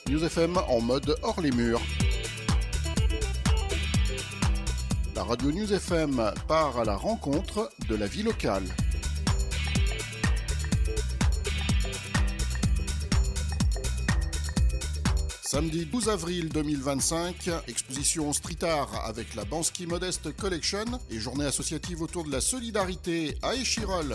News FM en mode hors les murs. La radio News FM part à la rencontre de la vie locale. Samedi 12 avril 2025, exposition street art avec la Banksy Modeste Collection et journée associative autour de la solidarité à Échirolles.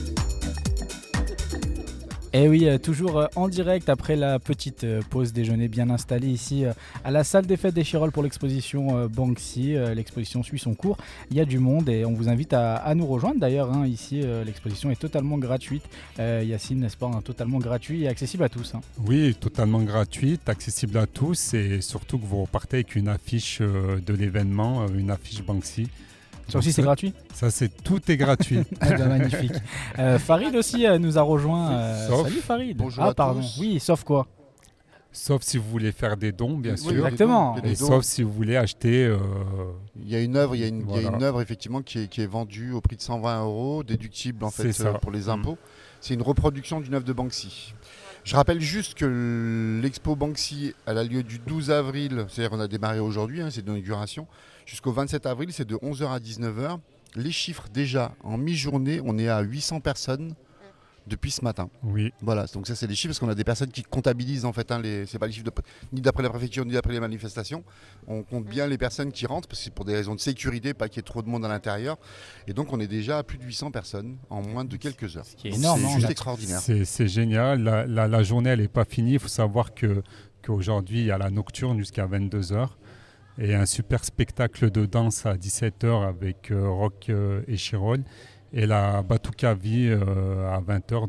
Et oui, toujours en direct après la petite pause déjeuner bien installée ici à la salle des fêtes d'Échirolles pour l'exposition Banksy. L'exposition suit son cours, il y a du monde et on vous invite à nous rejoindre d'ailleurs. Ici, l'exposition est totalement gratuite. Yacine, n'est-ce pas, totalement gratuit et accessible à tous. Oui, totalement gratuite, accessible à tous et surtout que vous repartez avec une affiche de l'événement, une affiche Banksy. Ça aussi c'est gratuit ? Ça tout est gratuit. Magnifique. Farid aussi nous a rejoint. Salut Farid. Bonjour à tous. Oui, sauf quoi ? Sauf si vous voulez faire des dons, bien sûr. Exactement. Et sauf si vous voulez acheter... Il y a une œuvre, une œuvre effectivement qui est vendue au prix de 120 €, déductible en fait pour les impôts. C'est une reproduction d'une œuvre de Banksy. Je rappelle juste que l'expo Banksy elle a lieu du 12 avril, c'est-à-dire qu'on a démarré aujourd'hui, c'est d'inauguration, jusqu'au 27 avril, c'est de 11h à 19h. Les chiffres déjà, en mi-journée, on est à 800 personnes depuis ce matin. Oui. Voilà, donc ça c'est les chiffres parce qu'on a des personnes qui comptabilisent en fait, c'est pas les chiffres ni d'après la préfecture ni d'après les manifestations. On compte bien les personnes qui rentrent parce que c'est pour des raisons de sécurité, pas qu'il y ait trop de monde à l'intérieur. Et donc on est déjà à plus de 800 personnes en moins de quelques heures. Ce qui est énorme. C'est juste extraordinaire. C'est génial. La journée elle n'est pas finie. Il faut savoir qu'aujourd'hui il y a la nocturne jusqu'à 22h. Et un super spectacle de danse à 17h avec Rock Échirolles. Et la Batuka Vie à 20h.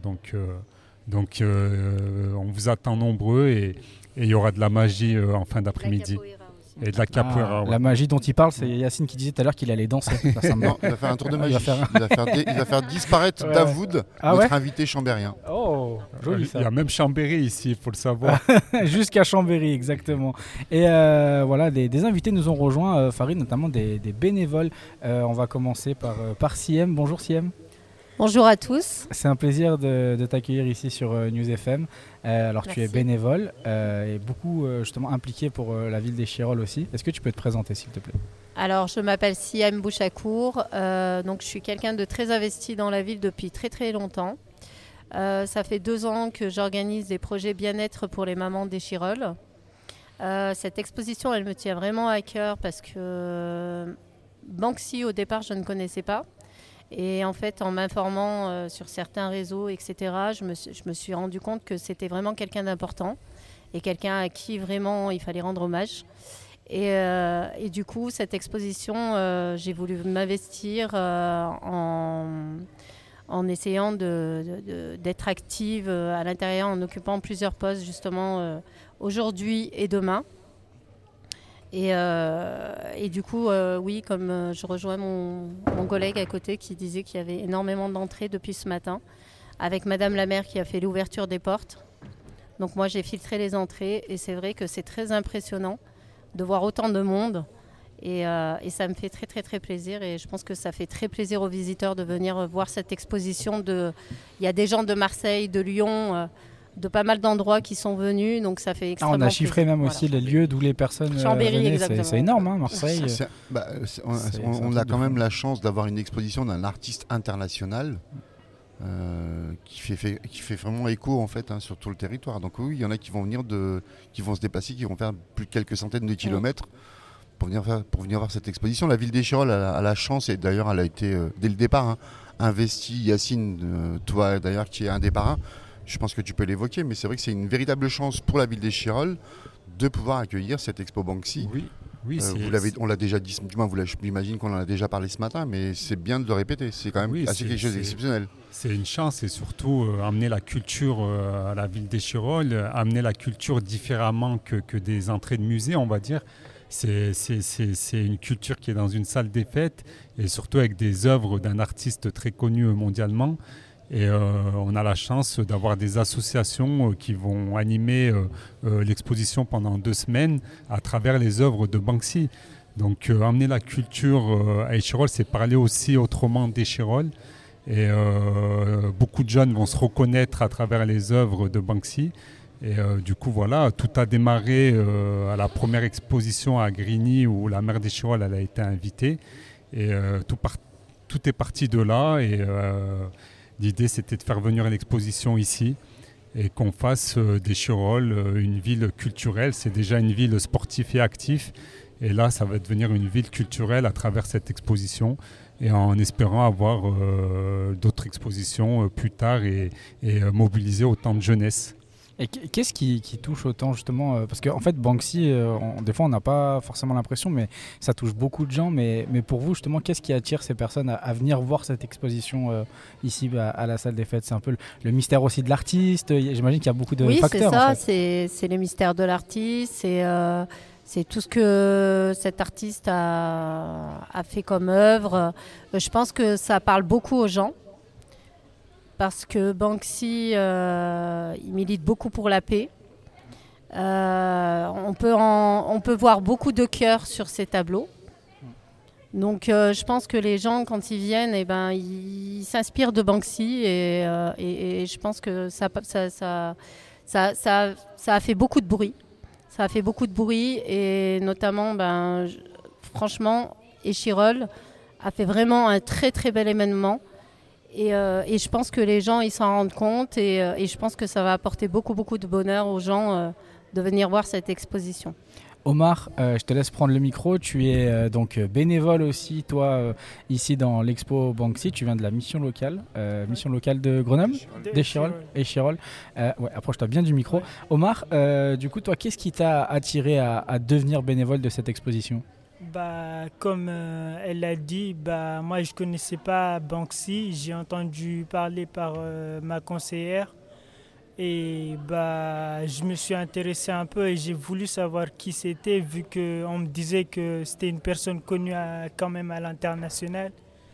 Donc on vous attend nombreux et il y aura de la magie en fin d'après-midi. Et de la capoeira. La magie dont il parle, c'est Yacine qui disait tout à l'heure qu'il allait danser. Non, il va faire un tour de magie. Il va faire disparaître Davoud, notre invité chambérien. Oh, joli ça. Il y a même Chambéry ici, il faut le savoir. Jusqu'à Chambéry, exactement. Et voilà, des invités nous ont rejoints, Farid, notamment des bénévoles. On va commencer par Siem. Bonjour Siem. Bonjour à tous. C'est un plaisir de t'accueillir ici sur News FM. Alors Merci. tu es bénévole et beaucoup justement impliqué pour la ville d'Échirolles aussi. Est-ce que tu peux te présenter s'il te plaît ? Alors je m'appelle Siem Bouchakour, donc je suis quelqu'un de très investi dans la ville depuis très très longtemps. Ça fait 2 ans que j'organise des projets bien-être pour les mamans d'Échirolles. Cette exposition elle me tient vraiment à cœur parce que Banksy au départ je ne connaissais pas. Et en fait, en m'informant sur certains réseaux, etc., je me suis rendu compte que c'était vraiment quelqu'un d'important et quelqu'un à qui vraiment il fallait rendre hommage. Et du coup, cette exposition, j'ai voulu m'investir en essayant d'être active à l'intérieur, en occupant plusieurs postes justement aujourd'hui et demain. Et du coup, oui, comme je rejoins mon collègue à côté qui disait qu'il y avait énormément d'entrées depuis ce matin, avec Madame la maire qui a fait l'ouverture des portes. Donc moi, j'ai filtré les entrées et c'est vrai que c'est très impressionnant de voir autant de monde. Et ça me fait très, très, très plaisir. Et je pense que ça fait très plaisir aux visiteurs de venir voir cette exposition. Il y a des gens de Marseille, de Lyon... de pas mal d'endroits qui sont venus, donc ça fait extrêmement on a chiffré même aussi les lieux d'où les personnes Chambéry, venaient. C'est énorme, Marseille. On a quand même la chance d'avoir une exposition d'un artiste international qui fait vraiment écho en fait sur tout le territoire. Donc oui, il y en a qui vont venir qui vont se déplacer, qui vont faire plus de quelques centaines de kilomètres pour venir voir cette exposition. La ville d'Échirolles a la chance, et d'ailleurs elle a été dès le départ investie. Yacine, toi d'ailleurs qui est un des parrains. Je pense que tu peux l'évoquer, mais c'est vrai que c'est une véritable chance pour la ville d'Échirolles de pouvoir accueillir cette expo Banksy. Oui, on l'a déjà dit, du moins j'imagine qu'on en a déjà parlé ce matin, mais c'est bien de le répéter, c'est quand même quelque chose d'exceptionnel. C'est une chance et surtout amener la culture à la ville d'Échirolles, amener la culture différemment que des entrées de musée, on va dire. C'est une culture qui est dans une salle des fêtes et surtout avec des œuvres d'un artiste très connu mondialement. Et on a la chance d'avoir des associations qui vont animer l'exposition pendant 2 semaines à travers les œuvres de Banksy. Donc amener la culture à Échirolles, c'est parler aussi autrement d'Échirolles. Et beaucoup de jeunes vont se reconnaître à travers les œuvres de Banksy. Et du coup, voilà, tout a démarré à la première exposition à Grigny où la maire d'Échirolles elle a été invitée. Et tout est parti de là. Et l'idée, c'était de faire venir l'exposition ici et qu'on fasse d'Échirolles une ville culturelle. C'est déjà une ville sportive et active. Et là, ça va devenir une ville culturelle à travers cette exposition. Et en espérant avoir d'autres expositions plus tard et mobiliser autant de jeunesse. Et qu'est-ce qui touche autant justement parce qu'en fait Banksy, des fois on n'a pas forcément l'impression, mais ça touche beaucoup de gens. Mais pour vous justement, qu'est-ce qui attire ces personnes à venir voir cette exposition ici à la salle des fêtes? C'est un peu le mystère aussi de l'artiste. J'imagine qu'il y a beaucoup de facteurs. Oui, c'est ça. En fait. C'est le mystère de l'artiste. C'est tout ce que cet artiste a fait comme œuvre. Je pense que ça parle beaucoup aux gens. Parce que Banksy, il milite beaucoup pour la paix. On peut voir beaucoup de cœur sur ses tableaux. Donc je pense que les gens, quand ils viennent, ils s'inspirent de Banksy. Et je pense que ça a fait beaucoup de bruit. Ça a fait beaucoup de bruit. Et notamment, franchement, Échirolles a fait vraiment un très très bel événement. Et je pense que les gens ils s'en rendent compte et je pense que ça va apporter beaucoup de bonheur aux gens de venir voir cette exposition. Omar, je te laisse prendre le micro. Tu es donc bénévole aussi, toi, ici dans l'expo Banksy. Tu viens de la mission locale de Grenoble, d'Échirolles. Approche-toi bien du micro. Ouais. Omar, du coup, toi, qu'est-ce qui t'a attiré à devenir bénévole de cette exposition ? Comme elle l'a dit, moi je ne connaissais pas Banksy, j'ai entendu parler par ma conseillère et je me suis intéressé un peu et j'ai voulu savoir qui c'était vu qu'on me disait que c'était une personne connue quand même à l'international.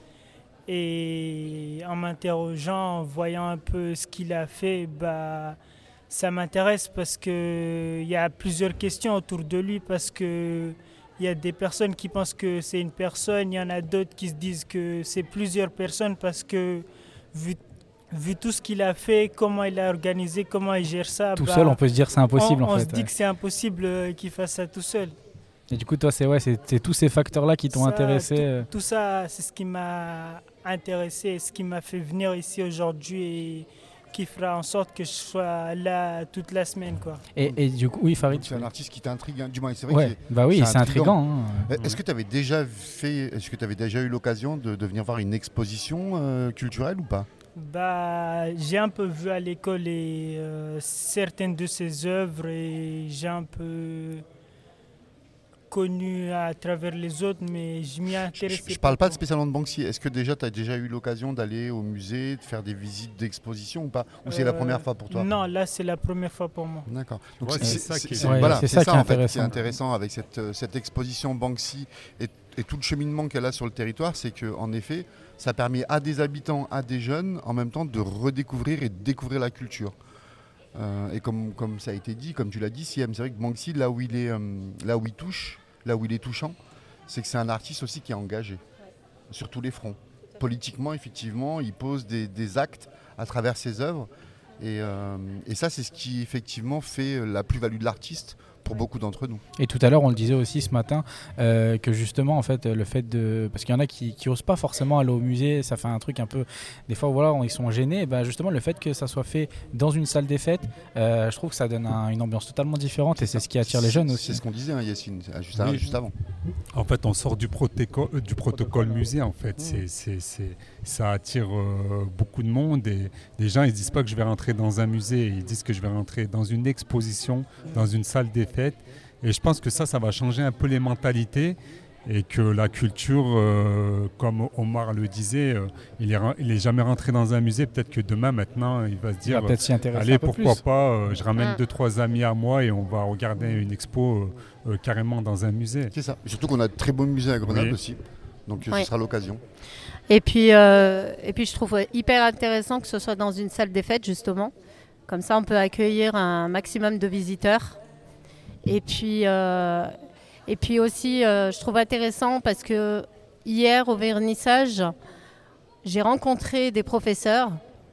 Et en m'interrogeant, en voyant un peu ce qu'il a fait, ça m'intéresse parce qu'il y a plusieurs questions autour de lui parce que il y a des personnes qui pensent que c'est une personne, il y en a d'autres qui se disent que c'est plusieurs personnes parce que vu tout ce qu'il a fait, comment il a organisé, comment il gère ça. Tout seul, on peut se dire que c'est impossible on se dit que c'est impossible qu'il fasse ça tout seul. Et du coup, toi, c'est tous ces facteurs-là qui t'ont intéressé tout ça, c'est ce qui m'a intéressé, ce qui m'a fait venir ici aujourd'hui et qui fera en sorte que je sois là toute la semaine, quoi. Et du coup, oui, Farid. C'est un artiste qui t'intrigue, hein. Du moins, c'est vrai. C'est intriguant. Hein. Est-ce que tu avais déjà eu l'occasion de venir voir une exposition culturelle ou pas? J'ai un peu vu à l'école certaines de ses œuvres et j'ai un peu connu à travers les autres, mais je m'y intéresse. Je parle pas spécialement de Banksy. Est-ce que déjà tu as déjà eu l'occasion d'aller au musée, de faire des visites d'exposition ou pas? Ou c'est la première fois pour toi? Non, là c'est la première fois pour moi. D'accord. Donc c'est ça qui est intéressant avec cette exposition Banksy et tout le cheminement qu'elle a sur le territoire, c'est qu'en effet, ça permet à des habitants, à des jeunes, en même temps de redécouvrir et de découvrir la culture. Et comme ça a été dit, comme tu l'as dit, Siem, c'est vrai que Banksy, là où il touche, là où il est touchant, c'est que c'est un artiste aussi qui est engagé sur tous les fronts. Politiquement, effectivement, il pose des actes à travers ses œuvres. Et ça, c'est ce qui effectivement fait la plus-value de l'artiste pour beaucoup d'entre nous. Et tout à l'heure, on le disait aussi ce matin, que justement, en fait, le fait de... Parce qu'il y en a qui n'osent pas forcément aller au musée, ça fait un truc un peu... Des fois, voilà, ils sont gênés. Et justement, le fait que ça soit fait dans une salle des fêtes, je trouve que ça donne une ambiance totalement différente et c'est ce qui attire les jeunes aussi. C'est ce qu'on disait, Yacine, juste avant. En fait, on sort du protocole musée, en fait. Ça attire beaucoup de monde et les gens, ils ne disent pas que je vais rentrer dans un musée, ils disent que je vais rentrer dans une exposition, dans une salle des fêtes. Et je pense que ça va changer un peu les mentalités et que la culture, comme Omar le disait, il est jamais rentré dans un musée. Peut-être que demain, maintenant, il va se dire allez, pourquoi pas, je ramène 2-3 amis à moi et on va regarder une expo carrément dans un musée. C'est ça. Et surtout qu'on a de très beaux musées à Grenoble aussi. Donc ce sera l'occasion. Et puis je trouve hyper intéressant que ce soit dans une salle des fêtes, justement. Comme ça, on peut accueillir un maximum de visiteurs. Et puis aussi, je trouve intéressant parce que hier, au vernissage, j'ai rencontré des professeurs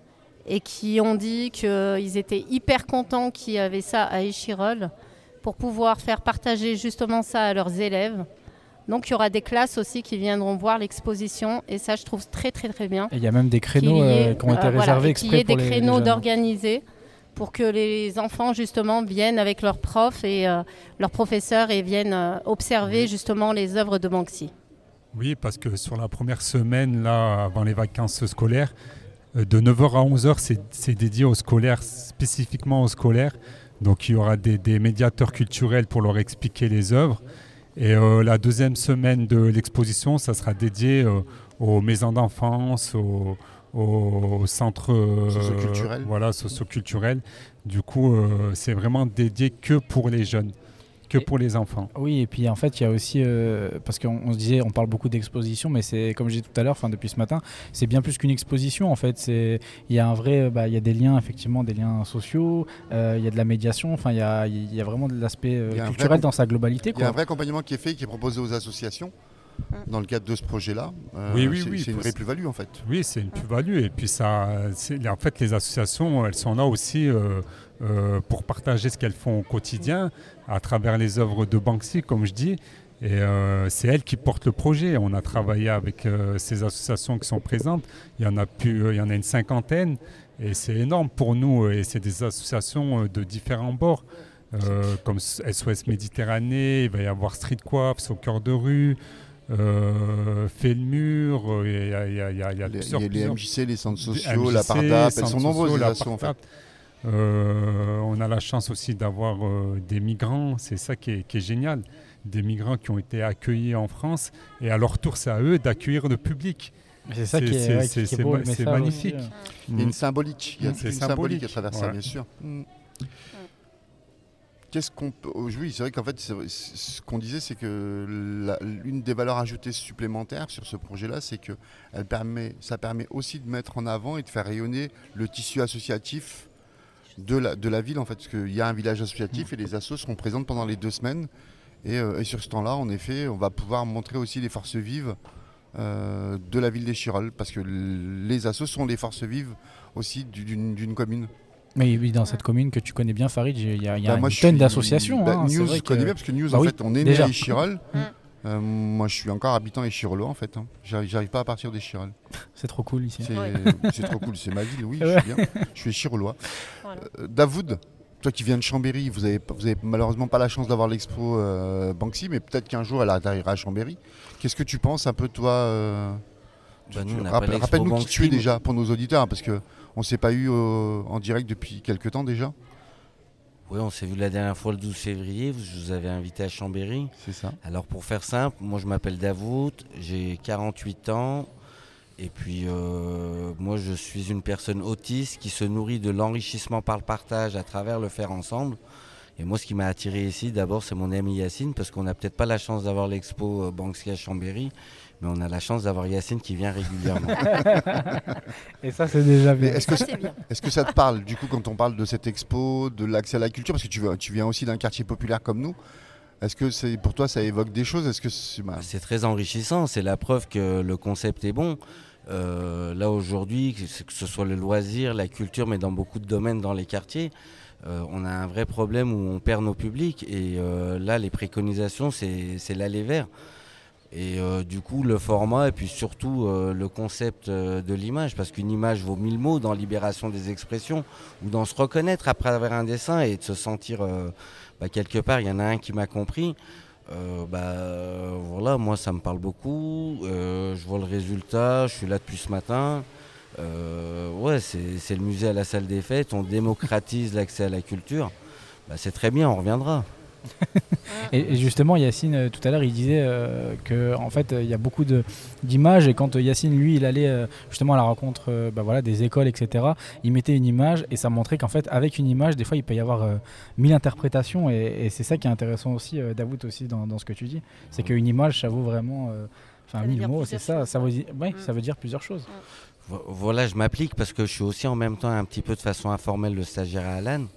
et qui ont dit qu'ils étaient hyper contents qu'il y avait ça à Échirolles pour pouvoir faire partager justement ça à leurs élèves. Donc il y aura des classes aussi qui viendront voir l'exposition et ça je trouve très très très bien. Et il y a même des créneaux qui ont été réservés exprès pour les jeunes. Qu'il y ait des créneaux d'organiser pour que les enfants justement viennent avec leurs profs et leurs professeurs et viennent observer justement les œuvres de Banksy. Oui, parce que sur la première semaine, là, avant les vacances scolaires, de 9h à 11h, c'est dédié aux scolaires, spécifiquement aux scolaires. Donc il y aura des médiateurs culturels pour leur expliquer les œuvres. Et la deuxième semaine de l'exposition, ça sera dédié aux maisons d'enfance, aux centres socio-culturels. Du coup, c'est vraiment dédié que pour les jeunes, que pour les enfants. Oui, et puis en fait, il y a aussi, parce qu'on se disait, on parle beaucoup d'exposition, mais c'est comme je disais tout à l'heure, depuis ce matin, c'est bien plus qu'une exposition en fait. Il y a un vrai, il y a des liens, effectivement, des liens sociaux, il y a de la médiation, il y a vraiment de l'aspect culturel dans sa globalité. Il y a un vrai accompagnement qui est fait, qui est proposé aux associations. Dans le cadre de ce projet-là, c'est une vraie plus-value en fait. Oui, c'est une plus-value et puis en fait les associations, elles sont là aussi pour partager ce qu'elles font au quotidien à travers les œuvres de Banksy, comme je dis. Et c'est elles qui portent le projet. On a travaillé avec ces associations qui sont présentes. Il y en a une 50aine et c'est énorme pour nous. Et c'est des associations de différents bords. Comme SOS Méditerranée, il va y avoir Street Coaps au cœur de rue. Fait le mur, il y a plusieurs. Les MJC, les centres sociaux, la Pardap, elles sont nombreuses les assos en fait. On a la chance aussi d'avoir des migrants, c'est ça qui est génial, des migrants qui ont été accueillis en France et à leur tour c'est à eux d'accueillir le public. C'est ça qui est beau, c'est magnifique. Aussi, il y a une symbolique, il y a une symbolique à travers ça bien sûr. Oui, c'est vrai qu'en fait, ce qu'on disait, c'est que l'une des valeurs ajoutées supplémentaires sur ce projet-là, c'est que ça permet aussi de mettre en avant et de faire rayonner le tissu associatif de la ville, en fait, parce qu'il y a un village associatif et les assos seront présentes pendant les 2 semaines. Et sur ce temps-là, en effet, on va pouvoir montrer aussi les forces vives de la ville d'Échirolles, parce que les assos sont les forces vives aussi d'une commune. Mais oui, dans cette commune que tu connais bien, Farid, il y a une tonne d'associations. News, je connais bien parce que News, en fait, on est né à Échirolles. Moi, je suis encore habitant échirollois, en fait. J'arrive pas à partir d'Échirolles. C'est trop cool ici. C'est trop cool, c'est ma ville, oui, je suis bien. Je suis échirollois. Voilà. Davoud, toi qui viens de Chambéry, vous avez malheureusement pas la chance d'avoir l'expo Banksy, mais peut-être qu'un jour elle arrivera à Chambéry. Qu'est-ce que tu penses un peu, toi rappelle-nous qui tu es déjà pour nos auditeurs, hein, parce qu'on ne s'est pas eu en direct depuis quelques temps déjà. Oui, on s'est vu la dernière fois le 12 février, je vous avais invité à Chambéry. C'est ça. Alors pour faire simple, moi je m'appelle Davoud, j'ai 48 ans et puis moi je suis une personne autiste qui se nourrit de l'enrichissement par le partage à travers le faire ensemble. Et moi ce qui m'a attiré ici d'abord c'est mon ami Yacine, parce qu'on n'a peut-être pas la chance d'avoir l'expo Banksy à Chambéry, mais on a la chance d'avoir Yacine qui vient régulièrement. Et ça, c'est déjà bien. Est-ce que ça te parle, du coup, quand on parle de cette expo, de l'accès à la culture, parce que tu viens aussi d'un quartier populaire comme nous, est-ce que pour toi, ça évoque des choses? C'est très enrichissant, c'est la preuve que le concept est bon. Là, aujourd'hui, que ce soit le loisir, la culture, mais dans beaucoup de domaines dans les quartiers, on a un vrai problème où on perd nos publics. Et là, les préconisations, c'est l'aller vers. Et du coup, le format et puis surtout le concept de l'image, parce qu'une image vaut 1000 mots dans libération des expressions, ou dans se reconnaître à travers un dessin et de se sentir quelque part, il y en a un qui m'a compris. Voilà, moi ça me parle beaucoup, je vois le résultat, je suis là depuis ce matin. C'est le musée à la salle des fêtes, on démocratise l'accès à la culture, c'est très bien, on reviendra. Et justement, Yacine, tout à l'heure, il disait qu'en fait, il y a beaucoup d'images. Et quand Yacine, lui, il allait justement à la rencontre des écoles, etc., il mettait une image et ça montrait qu'en fait, avec une image, des fois, il peut y avoir 1000 interprétations. Et c'est ça qui est intéressant aussi, Davoud, aussi, dans ce que tu dis. C'est qu'une image, ça vaut vraiment Enfin, 1000 mots, c'est ça. Ça veut dire plusieurs choses. Voilà, je m'applique parce que je suis aussi en même temps un petit peu de façon informelle le stagiaire à Alan.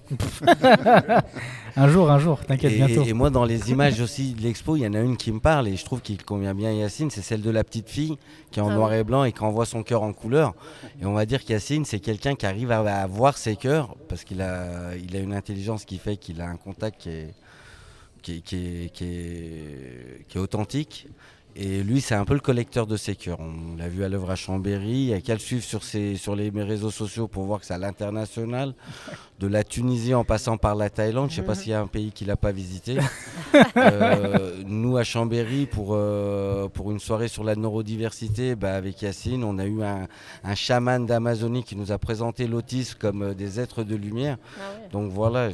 un jour, t'inquiète, bientôt. Et moi, dans les images aussi de l'expo, il y en a une qui me parle et je trouve qu'il convient bien à Yacine, c'est celle de la petite fille qui est en noir et blanc et qui envoie son cœur en couleur. Et on va dire qu'Yacine, c'est quelqu'un qui arrive à voir ses cœurs parce qu'il a une intelligence qui fait qu'il a un contact qui est authentique. Et lui, c'est un peu le collecteur de ses cœurs. On l'a vu à l'œuvre à Chambéry. Il n'y a qu'à le suivre sur les réseaux sociaux pour voir que c'est à l'international. De la Tunisie en passant par la Thaïlande. Je ne sais pas s'il y a un pays qu'il n'a pas visité. Nous, à Chambéry, pour une soirée sur la neurodiversité, avec Yacine, on a eu un chaman d'Amazonie qui nous a présenté l'autisme comme des êtres de lumière. Ah ouais. Donc voilà,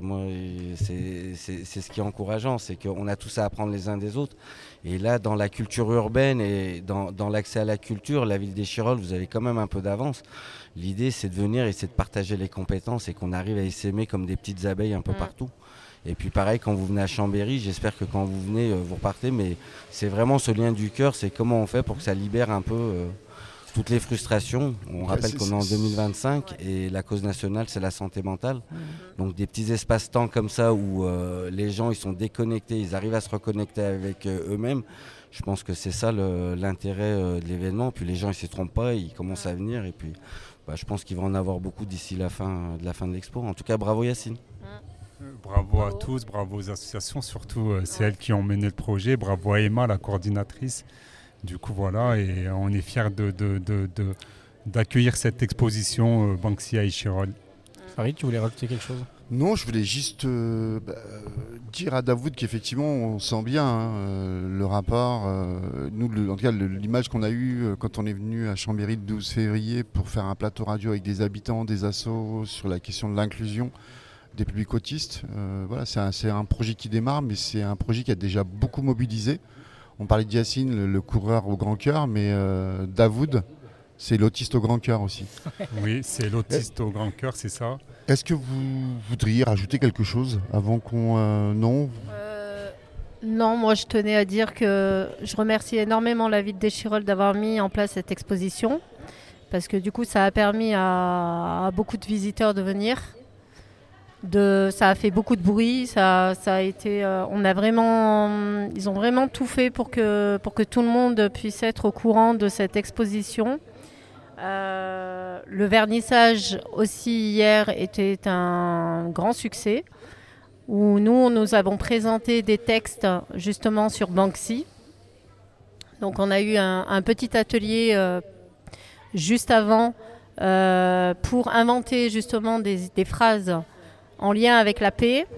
c'est ce qui est encourageant. C'est qu'on a tous à apprendre les uns des autres. Et là, dans la culture urbaine et dans l'accès à la culture, la ville d'Échirolles, vous avez quand même un peu d'avance. L'idée, c'est de venir et c'est de partager les compétences et qu'on arrive à essaimer comme des petites abeilles un peu partout. Et puis pareil, quand vous venez à Chambéry, j'espère que quand vous venez, vous repartez. Mais c'est vraiment ce lien du cœur, c'est comment on fait pour que ça libère un peu toutes les frustrations. On rappelle qu'on est en 2025 et la cause nationale, c'est la santé mentale. Donc des petits espaces-temps comme ça où les gens ils sont déconnectés, ils arrivent à se reconnecter avec eux-mêmes. Je pense que c'est ça l'intérêt de l'événement. Puis les gens ils ne se trompent pas, ils commencent à venir. Et puis je pense qu'il va en avoir beaucoup d'ici la fin de l'expo. En tout cas, bravo Yacine. Bravo à tous, bravo aux associations, surtout c'est elles qui ont mené le projet. Bravo à Emma, la coordinatrice. Du coup, voilà, et on est fiers d'accueillir cette exposition Banksy à Échirolles. Farid, tu voulais rajouter quelque chose ? Non, je voulais juste dire à Davoud qu'effectivement, on sent bien le rapport. Nous, en tout cas, l'image qu'on a eue quand on est venu à Chambéry le 12 février pour faire un plateau radio avec des habitants, des assos sur la question de l'inclusion des publics autistes. Voilà, c'est un projet qui démarre, mais c'est un projet qui a déjà beaucoup mobilisé. On parlait de Yacine, le coureur au grand cœur, mais Davoud, c'est l'autiste au grand cœur aussi. Oui, c'est l'autiste au grand cœur, c'est ça. Est-ce que vous voudriez rajouter quelque chose avant qu'on... non Non, moi je tenais à dire que je remercie énormément la ville d'Échirolles d'avoir mis en place cette exposition, parce que du coup ça a permis à beaucoup de visiteurs de venir. Ça a fait beaucoup de bruit, ça a été, ils ont vraiment tout fait pour que tout le monde puisse être au courant de cette exposition. Le vernissage aussi hier était un grand succès, où nous avons présenté des textes justement sur Banksy. Donc on a eu un petit atelier juste avant pour inventer justement des phrases en lien avec la paix,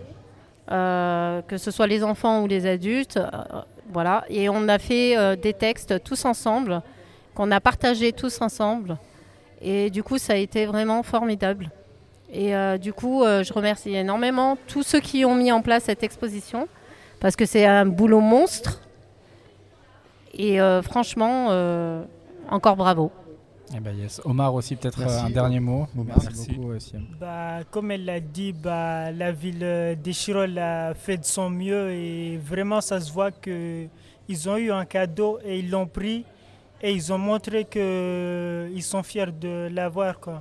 que ce soit les enfants ou les adultes. Voilà. Et on a fait des textes tous ensemble, qu'on a partagés tous ensemble. Et du coup, ça a été vraiment formidable. Et du coup, je remercie énormément tous ceux qui ont mis en place cette exposition, parce que c'est un boulot monstre. Et franchement, encore bravo. Eh ben yes. Omar aussi, peut-être un dernier mot. Merci beaucoup, Siam. Comme elle l'a dit, la ville d'Échirolles a fait de son mieux et vraiment ça se voit qu'ils ont eu un cadeau et ils l'ont pris et ils ont montré qu'ils sont fiers de l'avoir, quoi.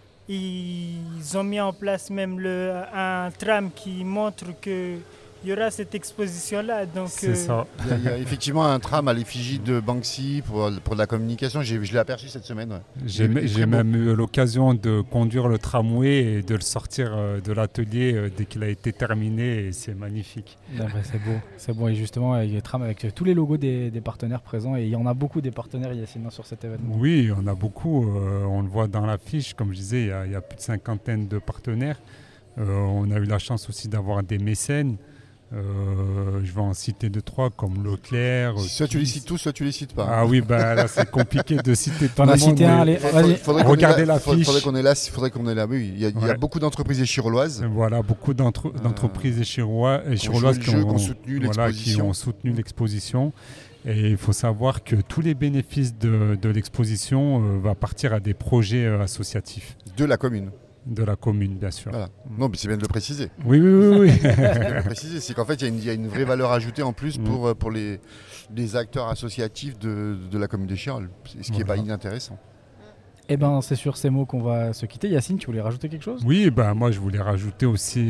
Ils ont mis en place même un tram qui montre qu'il y aura cette exposition-là. Donc, c'est ça. Il y a effectivement un tram à l'effigie de Banksy pour de la communication. Je l'ai aperçu cette semaine. Ouais. J'ai même eu l'occasion de conduire le tramway et de le sortir de l'atelier dès qu'il a été terminé. Et c'est magnifique. C'est beau. Et justement, avec les trams, avec tous les logos des partenaires présents. Et il y en a beaucoup des partenaires, Yacine, sur cet événement. Oui, on a beaucoup. On le voit dans l'affiche. Comme je disais, il y a plus de 50 de partenaires. On a eu la chance aussi d'avoir des mécènes. Je vais en citer 2-3 comme Leclerc. Soit tu les cites tous, soit tu les cites pas. Ah oui, là c'est compliqué de citer tout le monde. Cité un, regardez l'affiche. Faudrait qu'on est là. Oui, il y a beaucoup d'entreprises échirolloises. Voilà, beaucoup d'entreprises échirolloises qui ont soutenu l'exposition. Et il faut savoir que tous les bénéfices de l'exposition vont partir à des projets associatifs. De la commune. de la commune, bien sûr. Voilà. Non, mais c'est bien de le préciser. Oui. C'est qu'en fait, il y a une vraie valeur ajoutée en plus pour les acteurs associatifs de la commune des Chirolles, ce qui n'est pas inintéressant. Eh ben, c'est sur ces mots qu'on va se quitter. Yacine, tu voulais rajouter quelque chose ? Oui, moi je voulais rajouter aussi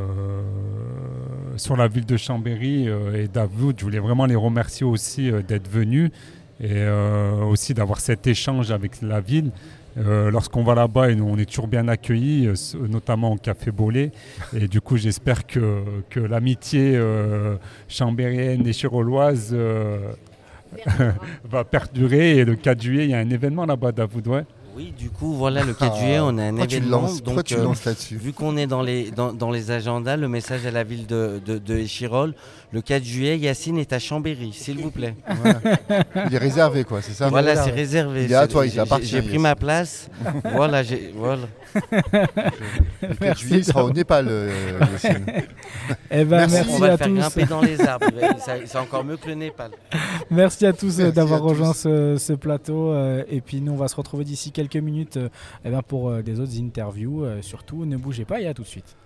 sur la ville de Chambéry et Davout, je voulais vraiment les remercier aussi d'être venus et aussi d'avoir cet échange avec la ville. Lorsqu'on va là-bas, on est toujours bien accueillis, notamment au Café Bolé. Et du coup, j'espère que l'amitié chambérienne et chiroloise va perdurer. Et le 4 juillet, il y a un événement là-bas, Davout, ouais. Oui, du coup, voilà, le 4 juillet, on a un événement. Pourquoi tu lances là-dessus ? Vu qu'on est dans les agendas, le message à la ville de Échirolles, le 4 juillet, Yacine est à Chambéry, s'il vous plaît. Voilà. Il est réservé, quoi, c'est ça ? Voilà, c'est réservé. Il est à toi, il t'appartient. J'ai pris ma place. Voilà. Le 4 juillet, il sera au Népal, Yacine. Eh ben, merci on va à le faire tous. grimper dans les arbres. C'est encore mieux que le Népal. Merci à tous d'avoir à tous. rejoint ce plateau. Et puis nous, on va se retrouver d'ici quelques minutes pour des autres interviews. Surtout, ne bougez pas et à tout de suite.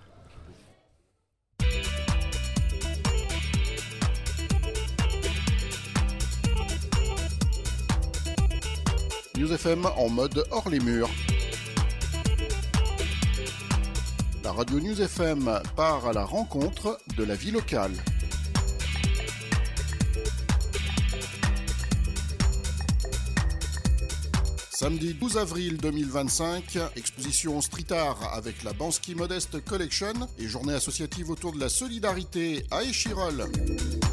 News FM en mode hors les murs. La radio News FM part à la rencontre de la vie locale. Samedi 12 avril 2025, exposition street art avec la Banksy Modest Collection et journée associative autour de la solidarité à Échirolles.